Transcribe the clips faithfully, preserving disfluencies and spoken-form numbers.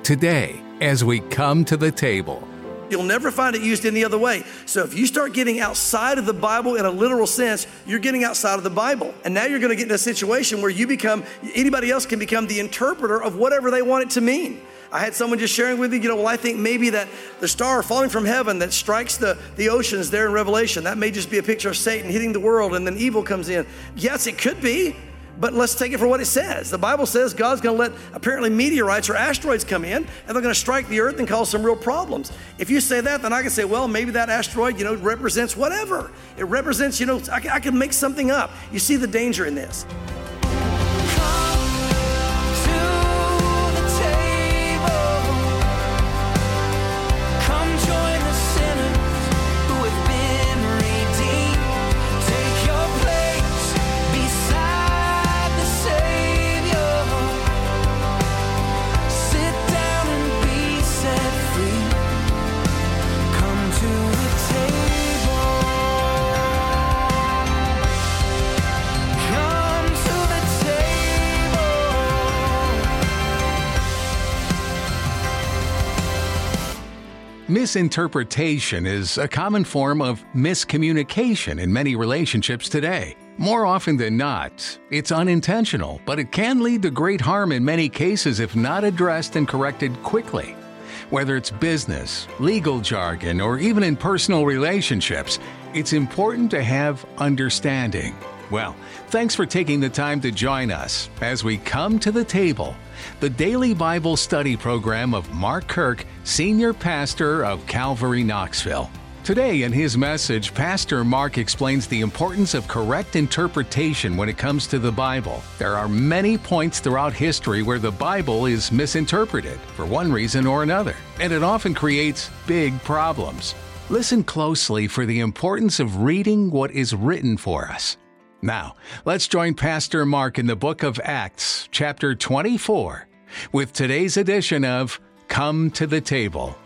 today as we come to the table. You'll never find it used any other way. So if you start getting outside of the Bible in a literal sense, you're getting outside of the Bible. And now you're going to get in a situation where you become, anybody else can become the interpreter of whatever they want it to mean. I had someone just sharing with me, you know, well, I think maybe that the star falling from heaven that strikes the, the oceans there in Revelation, that may just be a picture of Satan hitting the world and then evil comes in. Yes, it could be. But let's take it for what it says. The Bible says God's going to let apparently meteorites or asteroids come in and they're going to strike the earth and cause some real problems. If you say that, then I can say, well, maybe that asteroid, you know, represents whatever. It represents, you know, I can, I can make something up. You see the danger in this. Misinterpretation is a common form of miscommunication in many relationships today. More often than not, it's unintentional, but it can lead to great harm in many cases if not addressed and corrected quickly. Whether it's business, legal jargon, or even in personal relationships, it's important to have understanding. Well, thanks for taking the time to join us as we come to the table, the daily Bible study program of Mark Kirk, Senior Pastor of Calvary Knoxville. Today in his message, Pastor Mark explains the importance of correct interpretation when it comes to the Bible. There are many points throughout history where the Bible is misinterpreted for one reason or another, and it often creates big problems. Listen closely for the importance of reading what is written for us. Now, let's join Pastor Mark in the book of Acts, chapter twenty-four, with today's edition of Come to the Table.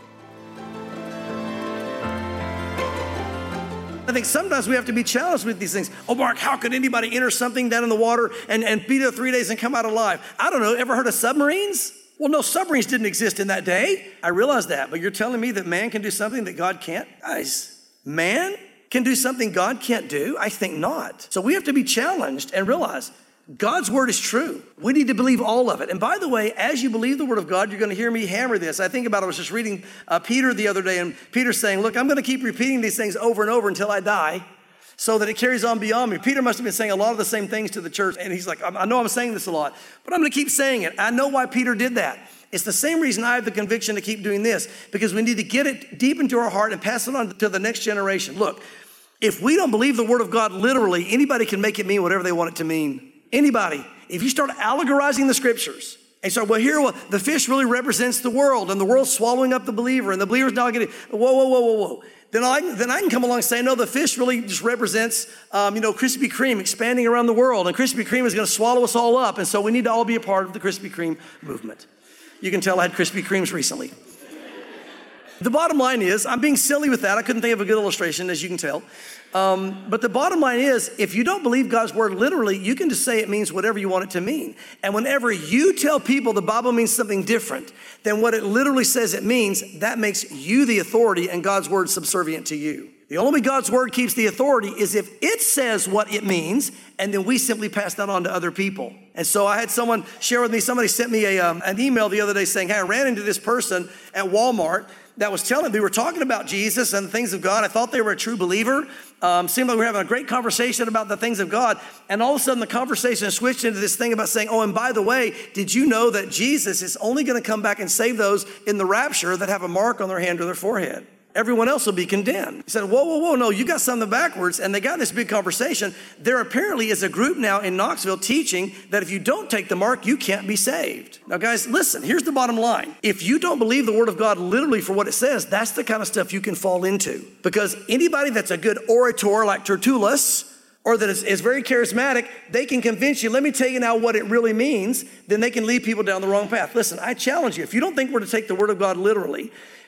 I think sometimes we have to be challenged with these things. Oh, Mark, how could anybody enter something down in the water and, and be there three days and come out alive? I don't know. Ever heard of submarines? Well, no, submarines didn't exist in that day. I realize that. But you're telling me that man can do something that God can't? Guys, man can do something God can't do? I think not. So we have to be challenged and realize God's word is true. We need to believe all of it. And by the way, as you believe the word of God, you're going to hear me hammer this. I think about it. I was just reading uh, Peter the other day, and Peter's saying, look, I'm going to keep repeating these things over and over until I die so that it carries on beyond me. Peter must have been saying a lot of the same things to the church. And he's like, I know I'm saying this a lot, but I'm going to keep saying it. I know why Peter did that. It's the same reason I have the conviction to keep doing this, because we need to get it deep into our heart and pass it on to the next generation. Look, if we don't believe the word of God literally, anybody can make it mean whatever they want it to mean. Anybody. If you start allegorizing the scriptures and start, well, here, well, the fish really represents the world and the world's swallowing up the believer and the believer's not getting, whoa, whoa, whoa, whoa, whoa. Then I, then I can come along and say, no, the fish really just represents, um, you know, Krispy Kreme expanding around the world, and Krispy Kreme is going to swallow us all up. And so we need to all be a part of the Krispy Kreme movement. You can tell I had Krispy Kremes recently. The bottom line is, I'm being silly with that. I couldn't think of a good illustration, as you can tell. Um, but the bottom line is, if you don't believe God's word literally, you can just say it means whatever you want it to mean. And whenever you tell people the Bible means something different than what it literally says it means, that makes you the authority and God's word subservient to you. The only way God's word keeps the authority is if it says what it means, and then we simply pass that on to other people. And so I had someone share with me, somebody sent me a, um, an email the other day saying, hey, I ran into this person at Walmart that was telling, we were talking about Jesus and the things of God. I thought they were a true believer. Um, seemed like we were having a great conversation about the things of God. And all of a sudden the conversation switched into this thing about saying, oh, and by the way, did you know that Jesus is only going to come back and save those in the rapture that have a mark on their hand or their forehead? Everyone else will be condemned. He said, whoa, whoa, whoa, no, you got something backwards. And they got in this big conversation. There apparently is a group now in Knoxville teaching that if you don't take the mark, you can't be saved. Now, guys, listen, here's the bottom line. If you don't believe the word of God literally for what it says, that's the kind of stuff you can fall into. Because anybody that's a good orator like Tertullus, or that is, is very charismatic, they can convince you, let me tell you now what it really means, then they can lead people down the wrong path. Listen, I challenge you, if you don't think we're to take the word of God literally,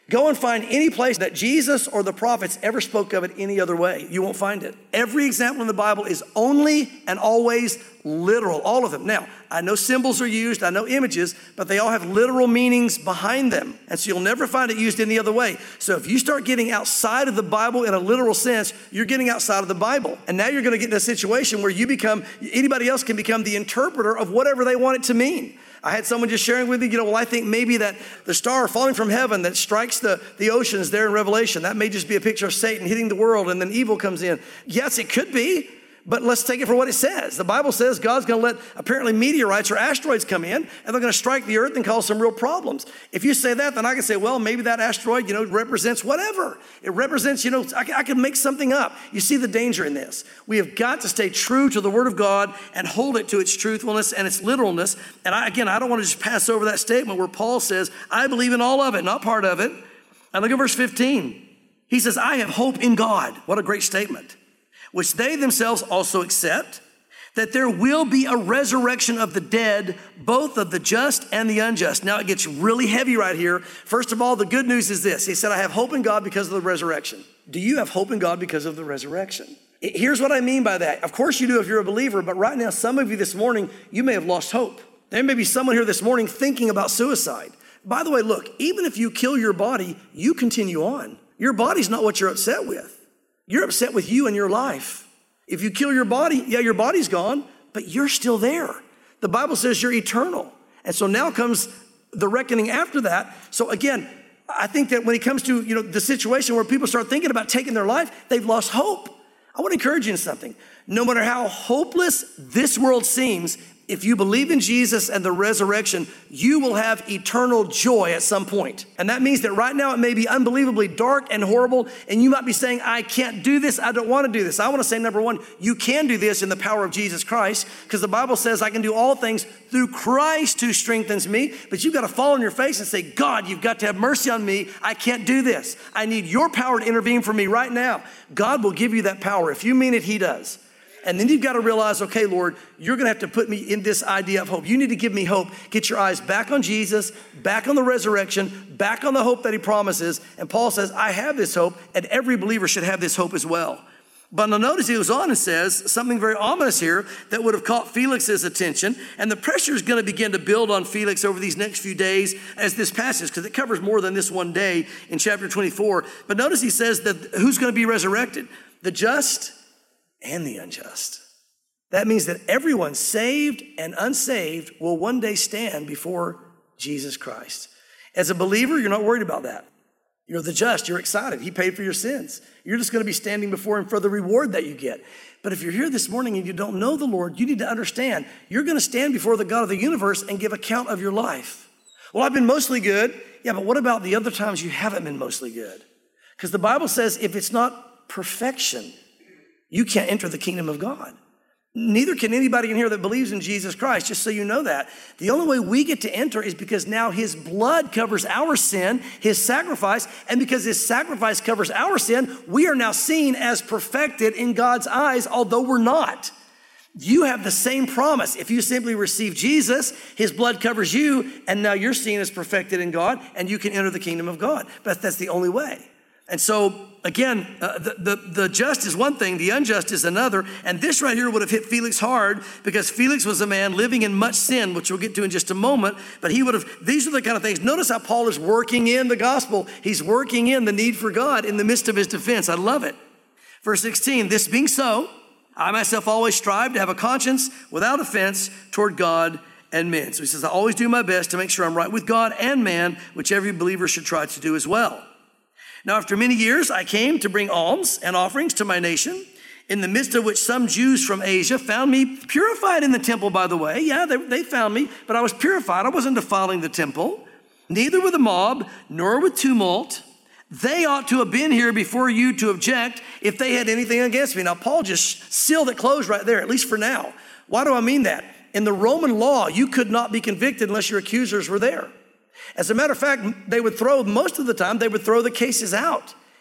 Go and find any place that Jesus or the prophets ever spoke of it any other way. You won't find it. Every example in the Bible is only and always literal, all of them. Now, I know symbols are used, I know images, but they all have literal meanings behind them. And so you'll never find it used any other way. So if you start getting outside of the Bible in a literal sense, you're getting outside of the Bible. And now you're going to get in a situation where you become, anybody else can become the interpreter of whatever they want it to mean. I had someone just sharing with me, you know, well, I think maybe that the star falling from heaven that strikes the, the oceans there in Revelation, that may just be a picture of Satan hitting the world and then evil comes in. Yes, it could be, but let's take it for what it says. The Bible says God's going to let apparently meteorites or asteroids come in and they're going to strike the earth and cause some real problems. If you say that, then I can say, well, maybe that asteroid, you know, represents whatever. It represents, you know, I can, I can make something up. You see the danger in this. We have got to stay true to the Word of God and hold it to its truthfulness and its literalness. And I, again, I don't want to just pass over that statement where Paul says, I believe in all of it, not part of it. And look at verse fifteen. He says, I have hope in God. What a great statement. Which they themselves also accept, that there will be a resurrection of the dead, both of the just and the unjust. Now it gets really heavy right here. First of all, the good news is this. He said, I have hope in God because of the resurrection. Do you have hope in God because of the resurrection? Here's what I mean by that. Of course you do if you're a believer, but right now, some of you this morning, you may have lost hope. There may be someone here this morning thinking about suicide. By the way, look, even if you kill your body, you continue on. Your body's not what you're upset with. You're upset with you and your life. If you kill your body, yeah, your body's gone, but you're still there. The Bible says you're eternal. And so now comes the reckoning after that. So again, I think that when it comes to, you know, the situation where people start thinking about taking their life, they've lost hope. I want to encourage you in something. No matter how hopeless this world seems, if you believe in Jesus and the resurrection, you will have eternal joy at some point. And that means that right now it may be unbelievably dark and horrible, and you might be saying, I can't do this, I don't want to do this. I want to say, number one, you can do this in the power of Jesus Christ, because the Bible says I can do all things through Christ who strengthens me. But you've got to fall on your face and say, God, you've got to have mercy on me. I can't do this. I need your power to intervene for me right now. God will give you that power. If you mean it, he does. And then you've got to realize, okay, Lord, you're going to have to put me in this idea of hope. You need to give me hope. Get your eyes back on Jesus, back on the resurrection, back on the hope that he promises. And Paul says, I have this hope, and every believer should have this hope as well. But now notice he goes on and says something very ominous here that would have caught Felix's attention. And the pressure is going to begin to build on Felix over these next few days as this passes, because it covers more than this one day in chapter twenty-four. But notice he says that who's going to be resurrected? The just and the unjust. That means that everyone saved and unsaved will one day stand before Jesus Christ. As a believer, you're not worried about that. You're the just, you're excited. He paid for your sins. You're just going to be standing before him for the reward that you get. But if you're here this morning and you don't know the Lord, you need to understand you're going to stand before the God of the universe and give account of your life. Well, I've been mostly good. Yeah, but what about the other times you haven't been mostly good? Because the Bible says if it's not perfection, you can't enter the kingdom of God. Neither can anybody in here that believes in Jesus Christ, just so you know that. The only way we get to enter is because now his blood covers our sin, his sacrifice, and because his sacrifice covers our sin, we are now seen as perfected in God's eyes, although we're not. You have the same promise. If you simply receive Jesus, his blood covers you, and now you're seen as perfected in God, and you can enter the kingdom of God. But that's the only way. And so, again, uh, the, the, the just is one thing, the unjust is another. And this right here would have hit Felix hard because Felix was a man living in much sin, which we'll get to in just a moment. But he would have, these are the kind of things. Notice how Paul is working in the gospel. He's working in the need for God in the midst of his defense. I love it. Verse sixteen, this being so, I myself always strive to have a conscience without offense toward God and men. So he says, I always do my best to make sure I'm right with God and man, which every believer should try to do as well. Now, after many years, I came to bring alms and offerings to my nation, in the midst of which some Jews from Asia found me purified in the temple, by the way. Yeah, they, they found me, but I was purified. I wasn't defiling the temple, neither with a mob, nor with tumult. They ought to have been here before you to object if they had anything against me. Now, Paul just sealed it closed right there, at least for now. Why do I mean that? In the Roman law, you could not be convicted unless your accusers were there. As a matter of fact, they would throw, most of the time, they would throw the cases out.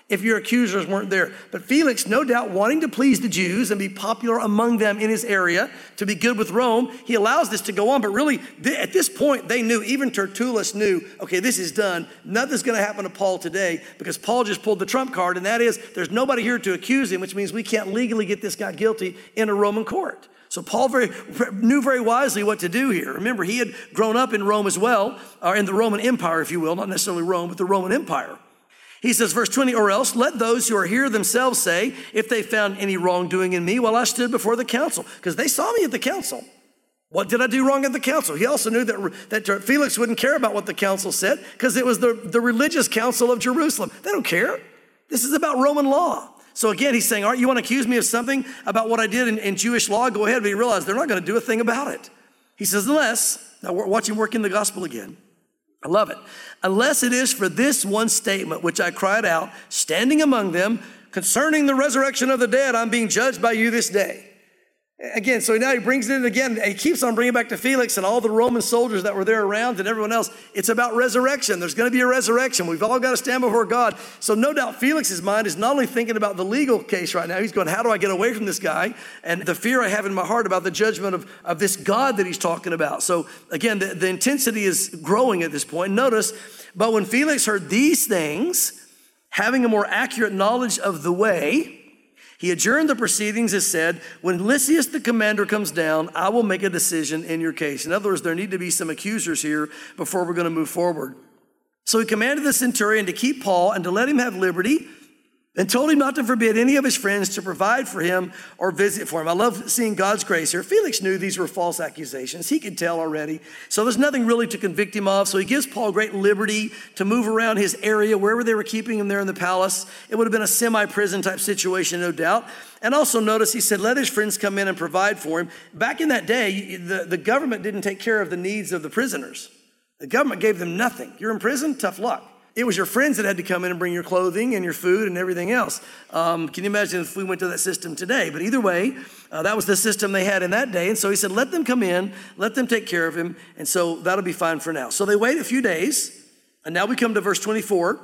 if your accusers weren't there. But Felix, no doubt wanting to please the Jews and be popular among them in his area, to be good with Rome, he allows this to go on. But really, th- at this point, they knew, even Tertullus knew, okay, this is done. Nothing's going to happen to Paul today because Paul just pulled the trump card, and that is there's nobody here to accuse him, which means we can't legally get this guy guilty in a Roman court. So Paul very, knew very wisely what to do here. Remember, he had grown up in Rome as well, or in the Roman Empire, if you will, not necessarily Rome, but the Roman Empire. He says, verse twenty, or else let those who are here themselves say, if they found any wrongdoing in me while I stood before the council, because they saw me at the council. What did I do wrong at the council? He also knew that, that Felix wouldn't care about what the council said because it was the, the religious council of Jerusalem. They don't care. This is about Roman law. So again, he's saying, all right, you want to accuse me of something about what I did in, in Jewish law? Go ahead, but he realized they're not going to do a thing about it. He says, unless, now watch him work in the gospel again. I love it. Unless it is for this one statement, which I cried out, standing among them, concerning the resurrection of the dead, I'm being judged by you this day. Again, so now he brings it in again. He keeps on bringing it back to Felix and all the Roman soldiers that were there around and everyone else. It's about resurrection. There's going to be a resurrection. We've all got to stand before God. So no doubt Felix's mind is not only thinking about the legal case right now. He's going, how do I get away from this guy? And the fear I have in my heart about the judgment of, of this God that he's talking about. So again, the, the intensity is growing at this point. Notice, but when Felix heard these things, having a more accurate knowledge of the way, he adjourned the proceedings and said, when Lysias the commander comes down, I will make a decision in your case. In other words, there need to be some accusers here before we're going to move forward. So he commanded the centurion to keep Paul and to let him have liberty, and told him not to forbid any of his friends to provide for him or visit for him. I love seeing God's grace here. Felix knew these were false accusations. He could tell already. So there's nothing really to convict him of. So he gives Paul great liberty to move around his area, wherever they were keeping him there in the palace. It would have been a semi-prison type situation, no doubt. And also notice he said, let his friends come in and provide for him. Back in that day, the, the government didn't take care of the needs of the prisoners. The government gave them nothing. You're in prison, tough luck. It was your friends that had to come in and bring your clothing and your food and everything else. Um, can you imagine if we went to that system today? But either way, uh, that was the system they had in that day. And so he said, let them come in, let them take care of him. And so that'll be fine for now. So they wait a few days. And now we come to verse twenty-four.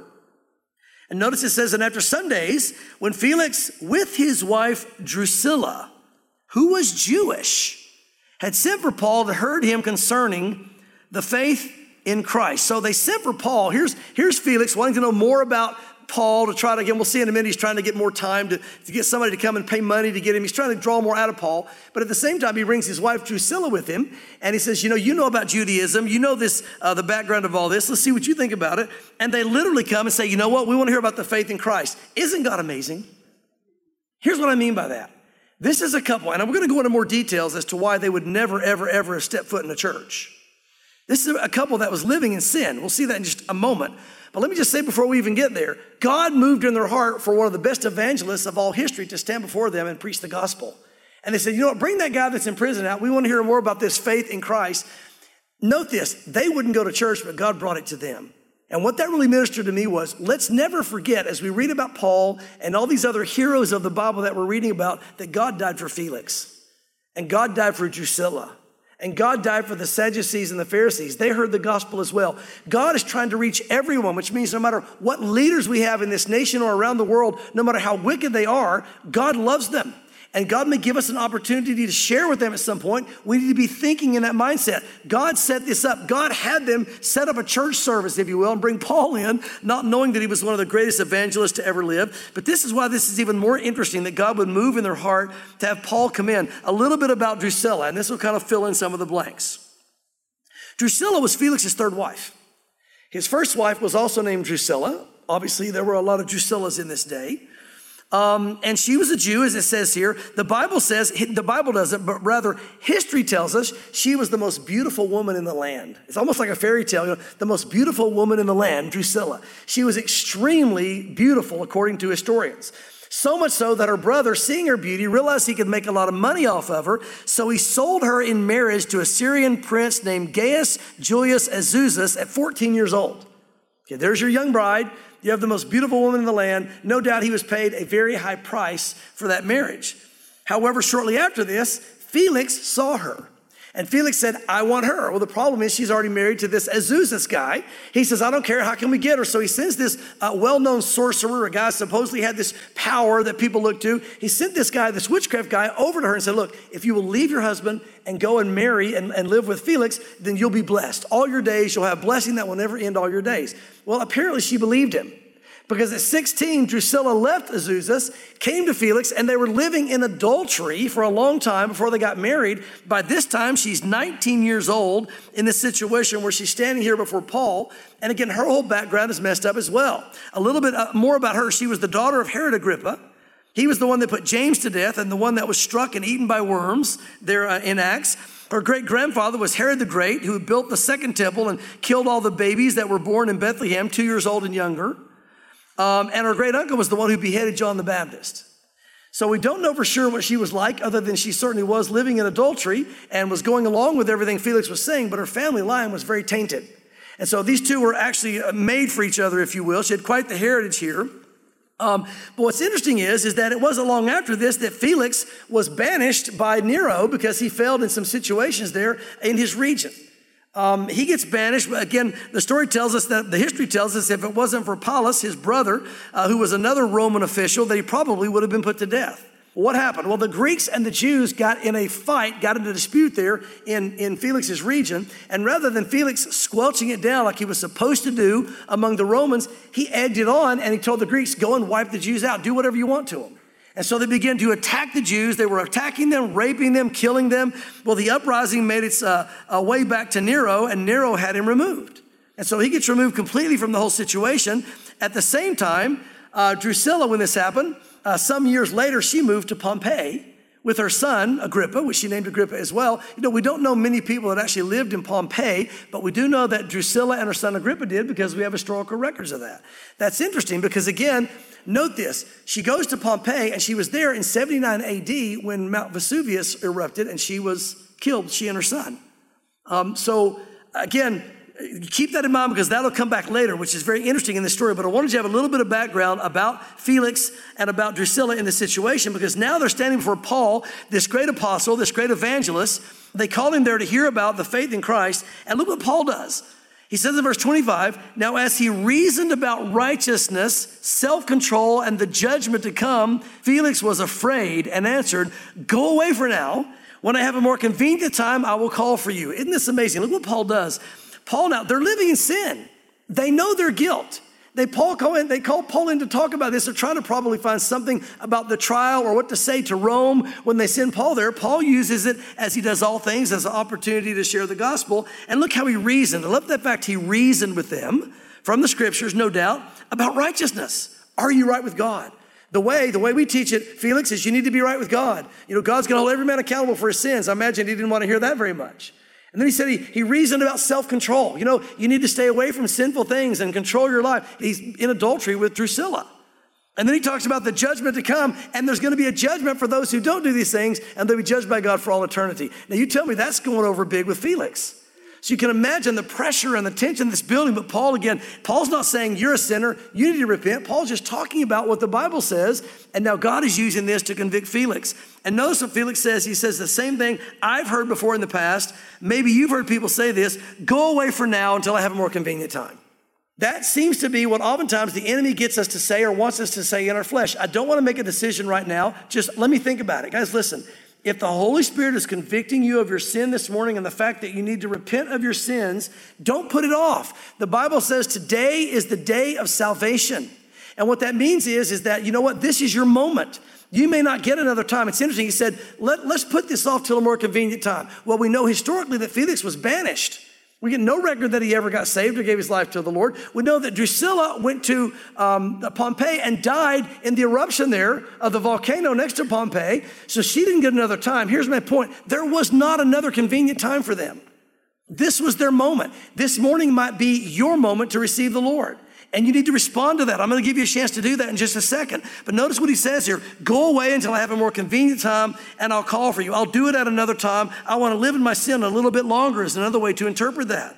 And notice it says, and after some days, when Felix with his wife Drusilla, who was Jewish, had sent for Paul to heard him concerning the faith in Christ. So they sent for Paul. Here's, here's Felix wanting to know more about Paul to try to, again, we'll see in a minute, he's trying to get more time to, to get somebody to come and pay money to get him. He's trying to draw more out of Paul. But at the same time, he brings his wife Drusilla with him. And he says, you know, you know about Judaism. You know this, uh, the background of all this. Let's see what you think about it. And they literally come and say, you know what? We want to hear about the faith in Christ. Isn't God amazing? Here's what I mean by that. This is a couple, and we're going to go into more details as to why they would never, ever, ever have stepped foot in a church. This is a couple that was living in sin. We'll see that in just a moment. But let me just say before we even get there, God moved in their heart for one of the best evangelists of all history to stand before them and preach the gospel. And they said, you know what, bring that guy that's in prison out. We want to hear more about this faith in Christ. Note this, they wouldn't go to church, but God brought it to them. And what that really ministered to me was, let's never forget, as we read about Paul and all these other heroes of the Bible that we're reading about, that God died for Felix. And God died for Drusilla. And God died for the Sadducees and the Pharisees. They heard the gospel as well. God is trying to reach everyone, which means no matter what leaders we have in this nation or around the world, no matter how wicked they are, God loves them. And God may give us an opportunity to share with them at some point. We need to be thinking in that mindset. God set this up. God had them set up a church service, if you will, and bring Paul in, not knowing that he was one of the greatest evangelists to ever live. But this is why this is even more interesting, that God would move in their heart to have Paul come in. A little bit about Drusilla, and this will kind of fill in some of the blanks. Drusilla was Felix's third wife. His first wife was also named Drusilla. Obviously, there were a lot of Drusillas in this day. Um, and she was a Jew, as it says here. The Bible says, the Bible doesn't, but rather history tells us she was the most beautiful woman in the land. It's almost like a fairy tale, you know, the most beautiful woman in the land, Drusilla. She was extremely beautiful, according to historians. So much so that her brother, seeing her beauty, realized he could make a lot of money off of her. So he sold her in marriage to a Syrian prince named Gaius Julius Azusus at fourteen years old. Okay, there's your young bride. You have the most beautiful woman in the land. No doubt he was paid a very high price for that marriage. However, shortly after this, Felix saw her. And Felix said, I want her. Well, the problem is she's already married to this Azusis guy. He says, I don't care. How can we get her? So he sends this uh, well-known sorcerer, a guy supposedly had this power that people look to. He sent this guy, this witchcraft guy, over to her and said, look, if you will leave your husband and go and marry and, and live with Felix, then you'll be blessed. All your days, you'll have blessing that will never end all your days. Well, apparently she believed him. Because at sixteen, Drusilla left Azusis, came to Felix, and they were living in adultery for a long time before they got married. By this time, she's nineteen years old in this situation where she's standing here before Paul. And again, her whole background is messed up as well. A little bit more about her. She was the daughter of Herod Agrippa. He was the one that put James to death and the one that was struck and eaten by worms there uh, in Acts. Her great-grandfather was Herod the Great, who built the second temple and killed all the babies that were born in Bethlehem, two years old and younger. Um, and her great uncle was the one who beheaded John the Baptist. So we don't know for sure what she was like, other than she certainly was living in adultery and was going along with everything Felix was saying, but her family line was very tainted. And so these two were actually made for each other, if you will. She had quite the heritage here. Um, but what's interesting is, is that it wasn't long after this that Felix was banished by Nero because he failed in some situations there in his region. Um, he gets banished. Again, the story tells us that the history tells us if it wasn't for Paulus, his brother, uh, who was another Roman official, that he probably would have been put to death. What happened? Well, the Greeks and the Jews got in a fight, got into a dispute there in, in Felix's region. And rather than Felix squelching it down like he was supposed to do among the Romans, he egged it on and he told the Greeks, go and wipe the Jews out. Do whatever you want to them. And so they began to attack the Jews. They were attacking them, raping them, killing them. Well, the uprising made its uh, uh, way back to Nero, and Nero had him removed. And so he gets removed completely from the whole situation. At the same time, uh, Drusilla, when this happened, uh, some years later, she moved to Pompeii with her son, Agrippa, which she named Agrippa as well. You know, we don't know many people that actually lived in Pompeii, but we do know that Drusilla and her son Agrippa did because we have historical records of that. That's interesting because, again, note this. She goes to Pompeii, and she was there in seventy-nine A D when Mount Vesuvius erupted, and she was killed, she and her son. Um, so, again, keep that in mind because that'll come back later, which is very interesting in this story. But I wanted you to have a little bit of background about Felix and about Drusilla in this situation because now they're standing before Paul, this great apostle, this great evangelist. They call him there to hear about the faith in Christ. And look what Paul does. He says in verse twenty-five, now as he reasoned about righteousness, self-control, and the judgment to come, Felix was afraid and answered, go away for now. When I have a more convenient time, I will call for you. Isn't this amazing? Look what Paul does. Paul now, they're living in sin. They know their guilt. They, Paul call in, they call Paul in to talk about this. They're trying to probably find something about the trial or what to say to Rome when they send Paul there. Paul uses it, as he does all things, as an opportunity to share the gospel. And look how he reasoned. I love that fact he reasoned with them from the scriptures, no doubt, about righteousness. Are you right with God? The way, the way we teach it, Felix, is you need to be right with God. You know, God's going to hold every man accountable for his sins. I imagine he didn't want to hear that very much. And then he said he, he reasoned about self-control. You know, you need to stay away from sinful things and control your life. He's in adultery with Drusilla. And then he talks about the judgment to come, and there's going to be a judgment for those who don't do these things, and they'll be judged by God for all eternity. Now, you tell me that's going over big with Felix. So you can imagine the pressure and the tension that's building. But Paul, again, Paul's not saying you're a sinner, you need to repent. Paul's just talking about what the Bible says. And now God is using this to convict Felix. And notice what Felix says. He says the same thing I've heard before in the past. Maybe you've heard people say this. Go away for now until I have a more convenient time. That seems to be what oftentimes the enemy gets us to say or wants us to say in our flesh. I don't want to make a decision right now. Just let me think about it. Guys, listen. If the Holy Spirit is convicting you of your sin this morning and the fact that you need to repent of your sins, don't put it off. The Bible says today is the day of salvation. And what that means is, is that, you know what, this is your moment. You may not get another time. It's interesting. He said, Let, let's put this off till a more convenient time. Well, we know historically that Felix was banished. We get no record that he ever got saved or gave his life to the Lord. We know that Drusilla went to um, Pompeii and died in the eruption there of the volcano next to Pompeii. So she didn't get another time. Here's my point. There was not another convenient time for them. This was their moment. This morning might be your moment to receive the Lord. And you need to respond to that. I'm going to give you a chance to do that in just a second. But notice what he says here. Go away until I have a more convenient time, and I'll call for you. I'll do it at another time. I want to live in my sin a little bit longer is another way to interpret that.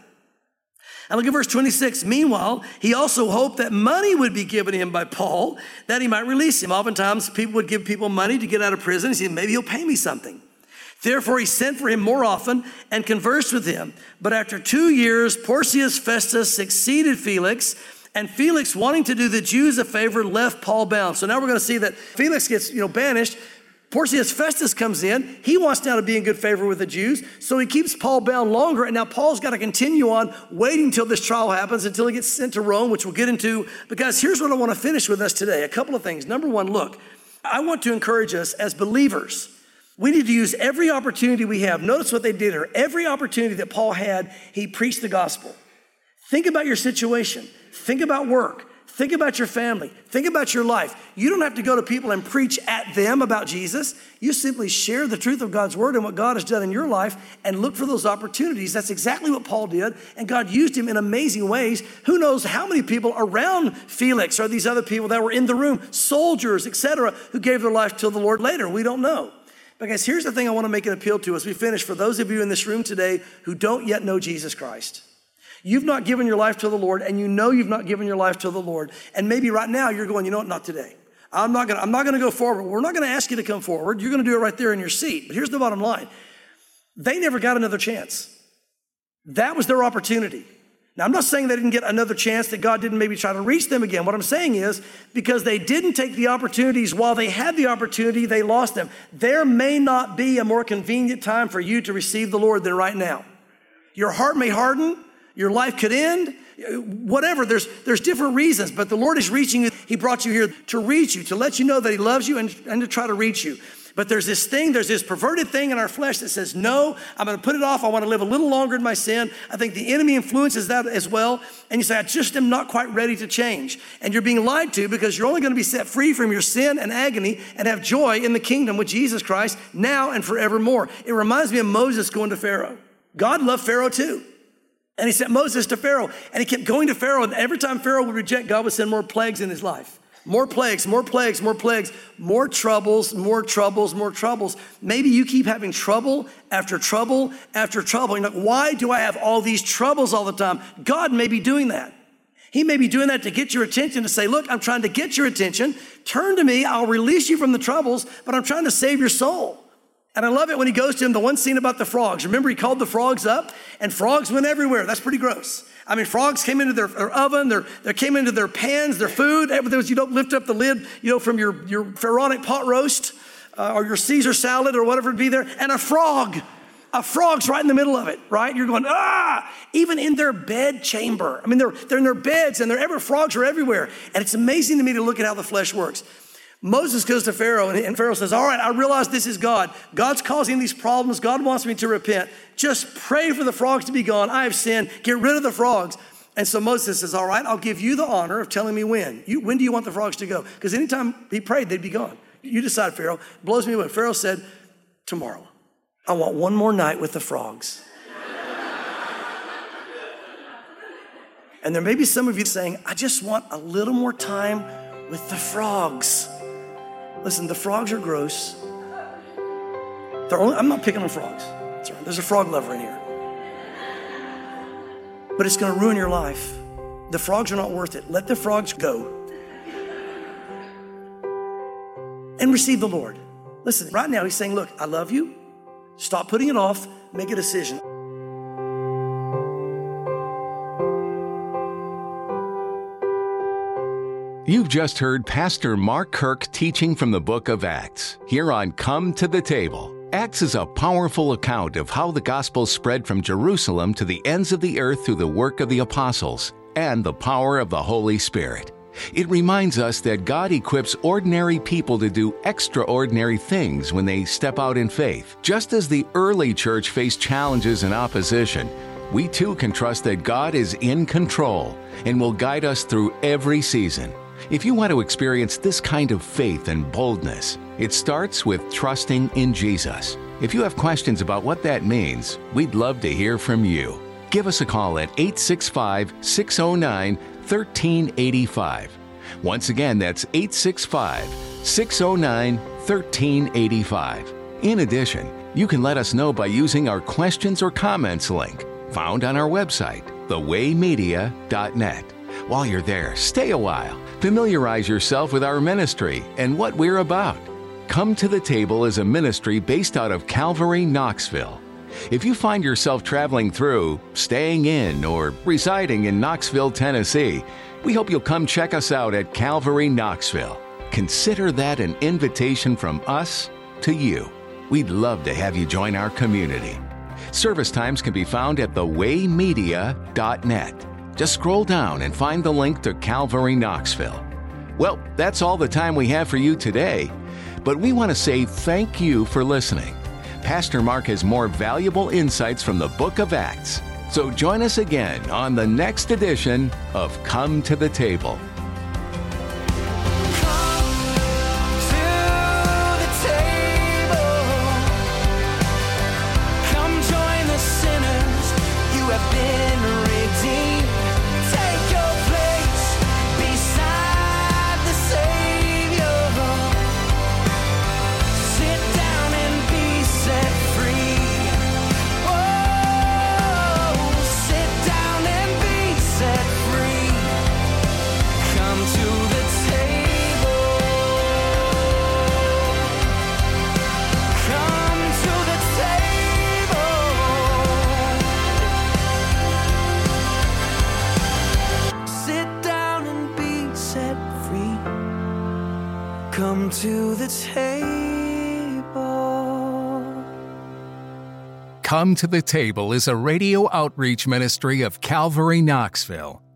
And look at verse twenty-six. Meanwhile, he also hoped that money would be given him by Paul, that he might release him. Oftentimes, people would give people money to get out of prison. He said, maybe he'll pay me something. Therefore, he sent for him more often and conversed with him. But after two years, Porcius Festus succeeded Felix, and Felix, wanting to do the Jews a favor, left Paul bound. So now we're going to see that Felix gets, you know, banished. Porcius Festus comes in. He wants now to be in good favor with the Jews. So he keeps Paul bound longer. And now Paul's got to continue on waiting until this trial happens, until he gets sent to Rome, which we'll get into. Because here's what I want to finish with us today. A couple of things. Number one, look, I want to encourage us as believers. We need to use every opportunity we have. Notice what they did here. Every opportunity that Paul had, he preached the gospel. Think about your situation. Think about work. Think about your family. Think about your life. You don't have to go to people and preach at them about Jesus. You simply share the truth of God's word and what God has done in your life and look for those opportunities. That's exactly what Paul did. And God used him in amazing ways. Who knows how many people around Felix or these other people that were in the room, soldiers, et cetera, who gave their life to the Lord later. We don't know. But guys, here's the thing I want to make an appeal to as we finish. For those of you in this room today who don't yet know Jesus Christ, you've not given your life to the Lord, and you know you've not given your life to the Lord. And maybe right now you're going, you know what, not today. I'm not gonna, I'm not gonna go forward. We're not gonna ask you to come forward. You're gonna do it right there in your seat. But here's the bottom line. They never got another chance. That was their opportunity. Now, I'm not saying they didn't get another chance, that God didn't maybe try to reach them again. What I'm saying is, because they didn't take the opportunities while they had the opportunity, they lost them. There may not be a more convenient time for you to receive the Lord than right now. Your heart may harden. Your life could end. Whatever, there's, there's different reasons, but the Lord is reaching you. He brought you here to reach you, to let you know that he loves you and, and to try to reach you. But there's this thing, there's this perverted thing in our flesh that says, no, I'm going to put it off. I want to live a little longer in my sin. I think the enemy influences that as well. And you say, I just am not quite ready to change. And you're being lied to, because you're only going to be set free from your sin and agony and have joy in the kingdom with Jesus Christ now and forevermore. It reminds me of Moses going to Pharaoh. God loved Pharaoh too. And he sent Moses to Pharaoh, and he kept going to Pharaoh. And every time Pharaoh would reject, God would send more plagues in his life. More plagues, more plagues, more plagues, more troubles, more troubles, more troubles. Maybe you keep having trouble after trouble after trouble. You're like, why do I have all these troubles all the time? God may be doing that. He may be doing that to get your attention, to say, look, I'm trying to get your attention. Turn to me. I'll release you from the troubles, but I'm trying to save your soul. And I love it when he goes to him, the one scene about the frogs. Remember, he called the frogs up, and frogs went everywhere. That's pretty gross. I mean, frogs came into their, their oven, their, they came into their pans, their food. There was, you don't lift up the lid, you know, from your, your pharaonic pot roast uh, or your Caesar salad or whatever it be there. And a frog, a frog's right in the middle of it, right? You're going, ah, even in their bed chamber. I mean, they're, they're in their beds, and they're ever, frogs are everywhere. And it's amazing to me to look at how the flesh works. Moses goes to Pharaoh, and Pharaoh says, all right, I realize this is God. God's causing these problems. God wants me to repent. Just pray for the frogs to be gone. I have sinned. Get rid of the frogs. And so Moses says, all right, I'll give you the honor of telling me when. You, when do you want the frogs to go? Because anytime he prayed, they'd be gone. You decide, Pharaoh. Blows me away. Pharaoh said, tomorrow. I want one more night with the frogs. And there may be some of you saying, I just want a little more time with the frogs. Listen, the frogs are gross. They're only, I'm not picking on frogs. That's right. There's a frog lover in here. But it's going to ruin your life. The frogs are not worth it. Let the frogs go. And receive the Lord. Listen, right now he's saying, look, I love you. Stop putting it off. Make a decision. You've just heard Pastor Mark Kirk teaching from the book of Acts, here on Come to the Table. Acts is a powerful account of how the gospel spread from Jerusalem to the ends of the earth through the work of the apostles and the power of the Holy Spirit. It reminds us that God equips ordinary people to do extraordinary things when they step out in faith. Just as the early church faced challenges and opposition, we too can trust that God is in control and will guide us through every season. If you want to experience this kind of faith and boldness, it starts with trusting in Jesus. If you have questions about what that means, we'd love to hear from you. Give us a call at eight six five, six oh nine, one three eight five. Once again, that's eight six five, six oh nine, one three eight five. In addition, you can let us know by using our questions or comments link found on our website, the way media dot net. While you're there, stay a while. Familiarize yourself with our ministry and what we're about. Come to the Table is a ministry based out of Calvary, Knoxville. If you find yourself traveling through, staying in, or residing in Knoxville, Tennessee, we hope you'll come check us out at Calvary, Knoxville. Consider that an invitation from us to you. We'd love to have you join our community. Service times can be found at the way media dot net. Just scroll down and find the link to Calvary, Knoxville. Well, that's all the time we have for you today, but we want to say thank you for listening. Pastor Mark has more valuable insights from the book of Acts. So join us again on the next edition of Come to the Table. Come to the table. Come to the Table is a radio outreach ministry of Calvary, Knoxville.